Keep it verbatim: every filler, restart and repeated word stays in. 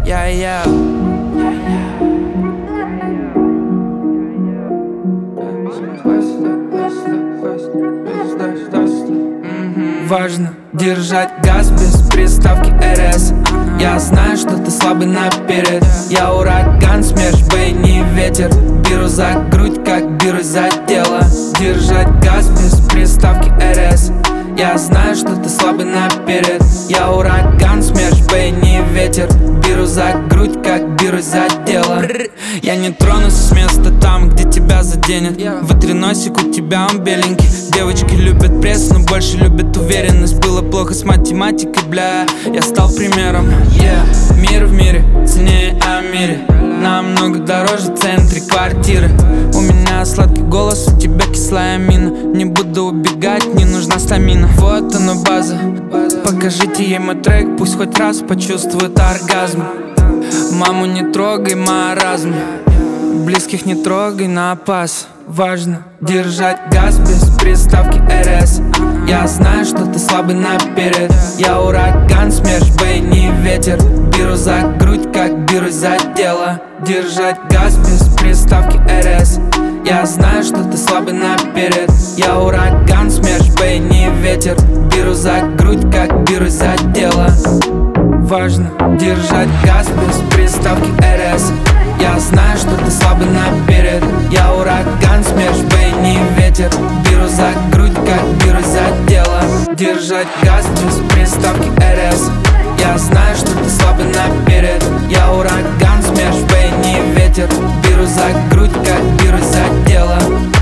Я-я. Важно держать газ без приставки эр эс. Я знаю, что ты слабый наперед. Я ураган, смерч, бей, не ветер. Беру за грудь, как берусь за дело. Держать газ без приставки эр эс. Я знаю, что ты слабый наперед. Я ураган, смерч, бей, не ветер. Беру за грудь, как берусь за дело. Я не тронусь с места там, где тебя заденет. Вытри носик, у тебя он беленький. Девочки любят пресс, но больше любят уверенность. Было плохо с математикой, бля, я стал примером. Yeah. Мир в мире ценнее о мире. Намного дороже в центре квартиры. У меня сладкий голос, у тебя кислая мина. Не буду убегать, не нужна стамина. Вот она база. Покажите ей мой трек, пусть хоть раз почувствует оргазм. Маму не трогай, маразм. Близких не трогай, на пас. Важно держать газ без приставки эр эс. Я знаю, что ты слабый наперед. Я ураган, смерч, бей, не ветер. Беру за грудь, как берусь за дело. Держать газ без приставки эр эс. Я знаю, что ты слабый наперед. Я ураган, смерч, бей, не ветер. Беру за грудь, как берусь за дело. Важно держать газ без приставки эр эс. Я знаю, что ты слабый наперед. Я ураган, смерч, бей, не ветер. Беру за грудь, как берусь за дело. Держать газ без приставки эр эс. Я знаю, что ты слабый наперед. Я ураган, смерч, бей, не ветер. Беру за грудь, как берусь за дело.